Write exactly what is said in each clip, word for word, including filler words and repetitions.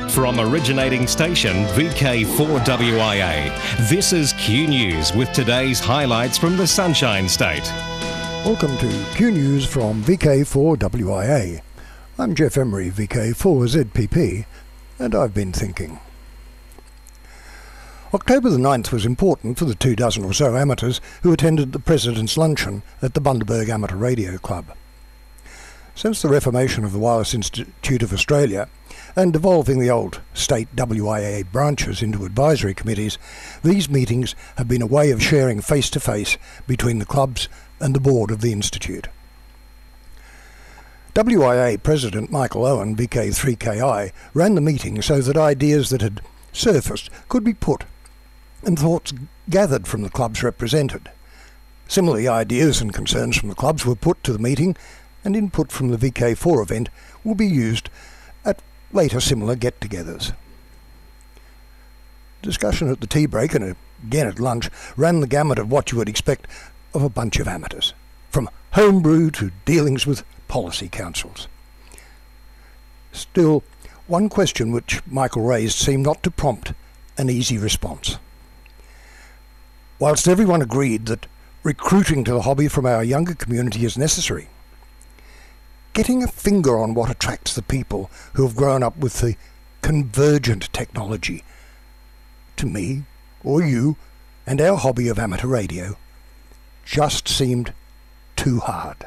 From originating station V K four W I A, this is Q News with today's highlights from the Sunshine State. Welcome to Q News from V K four W I A. I'm Jeff Emery, V K four Z P P, and I've been thinking. October the ninth was important for the two dozen or so amateurs who attended the President's Luncheon at the Bundaberg Amateur Radio Club. Since the reformation of the Wireless Institute of Australia and devolving the old state W I A branches into advisory committees, these meetings have been a way of sharing face-to-face between the clubs and the board of the Institute. W I A President Michael Owen, V K three K I, ran the meeting so that ideas that had surfaced could be put and thoughts gathered from the clubs represented. Similarly, ideas and concerns from the clubs were put to the meeting, and input from the V K four event will be used at later similar get-togethers. Discussion at the tea break and again at lunch ran the gamut of what you would expect of a bunch of amateurs, from homebrew to dealings with policy councils. Still, one question which Michael raised seemed not to prompt an easy response. Whilst everyone agreed that recruiting to the hobby from our younger community is necessary, getting a finger on what attracts the people who have grown up with the convergent technology, to me, or you, and our hobby of amateur radio, just seemed too hard.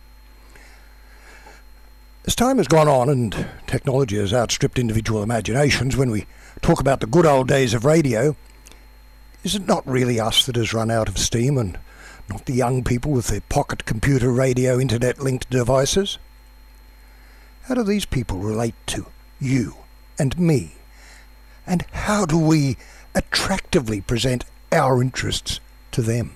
As time has gone on and technology has outstripped individual imaginations, when we talk about the good old days of radio, is it not really us that has run out of steam and not the young people with their pocket computer, radio, internet-linked devices? How do these people relate to you and me? And how do we attractively present our interests to them?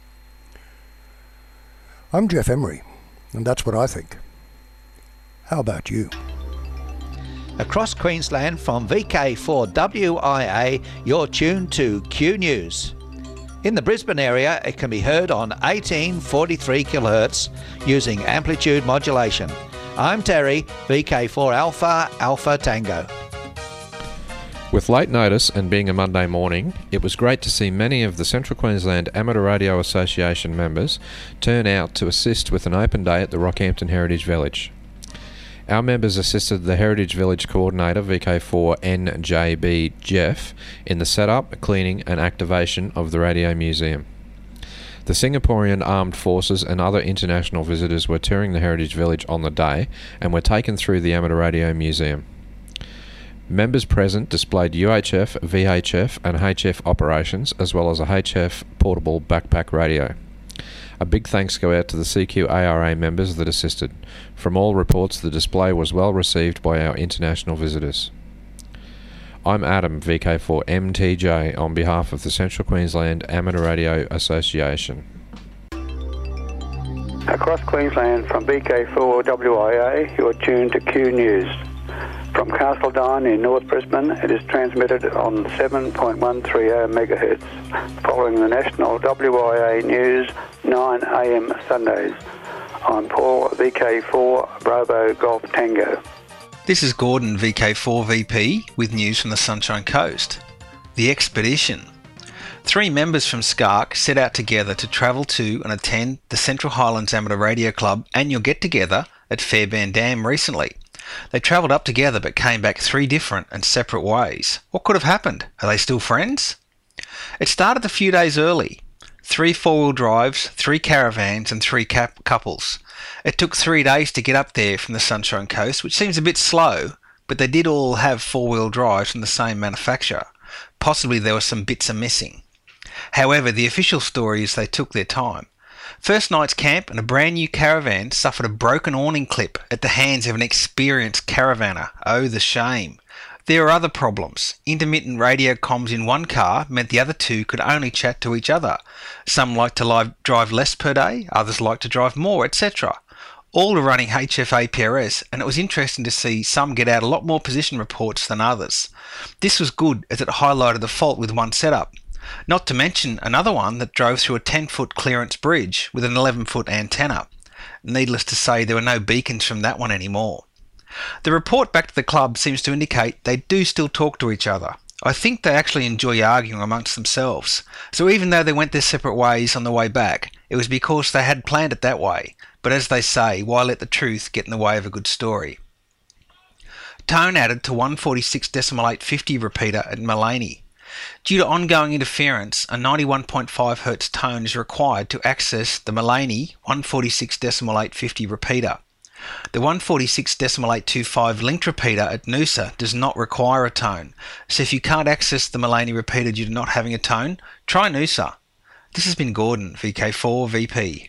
I'm Jeff Emery, and that's what I think. How about you? Across Queensland from V K four W I A, you're tuned to Q News. In the Brisbane area, it can be heard on eighteen forty-three kilohertz using amplitude modulation. I'm Terry, V K four Alpha, Alpha Tango. With late notice and being a Monday morning, it was great to see many of the Central Queensland Amateur Radio Association members turn out to assist with an open day at the Rockhampton Heritage Village. Our members assisted the Heritage Village Coordinator, V K four N J B Jeff, in the setup, cleaning and activation of the Radio Museum. The Singaporean Armed Forces and other international visitors were touring the Heritage Village on the day and were taken through the Amateur Radio Museum. Members present displayed U H F, V H F and H F operations, as well as a H F portable backpack radio. A big thanks go out to the C Q A R A members that assisted. From all reports, the display was well received by our international visitors. I'm Adam, V K four M T J, on behalf of the Central Queensland Amateur Radio Association. Across Queensland from V K four W I A, you're tuned to Q News. From Castledine in North Brisbane, it is transmitted on seven point one three zero megahertz, following the national W I A News nine a m Sundays. I'm Paul, V K four Bravo Golf Tango. This is Gordon, V K four V P, with news from the Sunshine Coast. The Expedition. Three members from SCARC set out together to travel to and attend the Central Highlands Amateur Radio Club annual get-together at Fairbairn Dam recently. They travelled up together but came back three different and separate ways. What could have happened? Are they still friends? It started a few days early. Three four-wheel drives, three caravans and three cap- couples. It took three days to get up there from the Sunshine Coast, which seems a bit slow, but they did all have four-wheel drives from the same manufacturer. Possibly there were some bits are missing. However, the official story is they took their time. First night's camp and a brand new caravan suffered a broken awning clip at the hands of an experienced caravaner. Oh, the shame. There are other problems. Intermittent radio comms in one car meant the other two could only chat to each other. Some like to live, drive less per day, others like to drive more, et cetera. All are running H F A P R S, and it was interesting to see some get out a lot more position reports than others. This was good as it highlighted the fault with one setup. Not to mention another one that drove through a ten foot clearance bridge with an eleven foot antenna. Needless to say, there were no beacons from that one anymore. The report back to the club seems to indicate they do still talk to each other. I think they actually enjoy arguing amongst themselves. So even though they went their separate ways on the way back, it was because they had planned it that way. But as they say, why let the truth get in the way of a good story? Tone added to one forty-six point eight fifty repeater at Mullaney. Due to ongoing interference, a ninety-one point five hertz tone is required to access the Mullaney one forty-six point eight fifty repeater. The one forty-six point eight twenty-five linked repeater at Noosa does not require a tone, so if you can't access the Mullaney repeater due to not having a tone, try Noosa. This has been Gordon, V K four V P.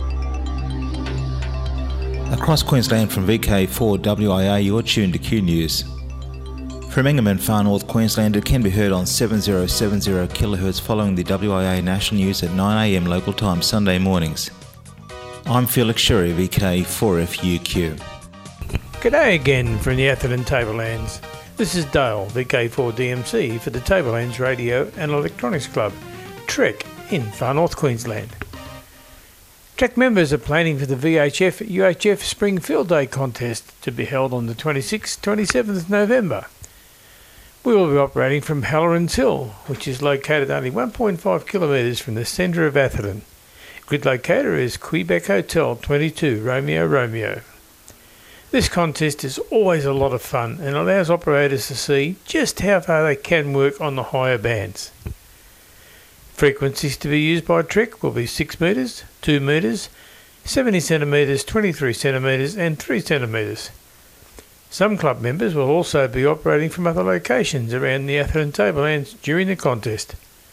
Across Queensland from V K four W I A, you're tuned to Q News. From Ingham and Far North Queensland, it can be heard on seven thousand seventy kilohertz following the W I A national news at nine a m local time Sunday mornings. I'm Felix Sherry, V K four F U Q. G'day again from the Atherton Tablelands. This is Dale, V K four D M C for the Tablelands Radio and Electronics Club, Trek, in Far North Queensland. Trek members are planning for the V H F U H F Spring Field Day contest to be held on the twenty-sixth to twenty-seventh of November. We will be operating from Halloran's Hill, which is located only one point five kilometres from the centre of Atherton. Grid locator is Quebec Hotel twenty-two Romeo Romeo. This contest is always a lot of fun and allows operators to see just how far they can work on the higher bands. Frequencies to be used by Trek will be six metres, two metres, seventy centimetres, twenty-three centimetres and three centimetres. Some club members will also be operating from other locations around the Atherton Tablelands during the contest.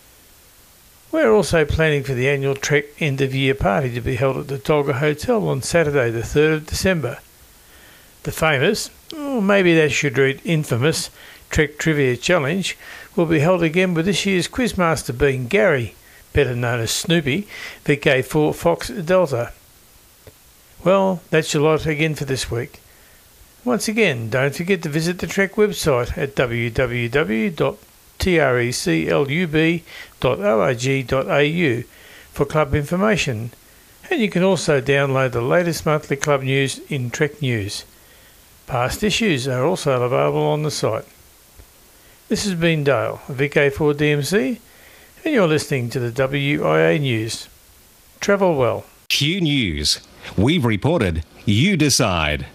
We're also planning for the annual Trek end of year party to be held at the Tolga Hotel on Saturday the third of December. The famous, or maybe that should read infamous, Trek Trivia Challenge will be held again with this year's quizmaster being Gary, better known as Snoopy, V K four Fox Delta. Well, that's your lot again for this week. Once again, don't forget to visit the Trek website at w w w dot treclub dot org dot a u for club information, and you can also download the latest monthly club news in Trek News. Past issues are also available on the site. This has been Dale, V K four D M C, and you're listening to the W I A News. Travel well. Q News. We've reported, you decide.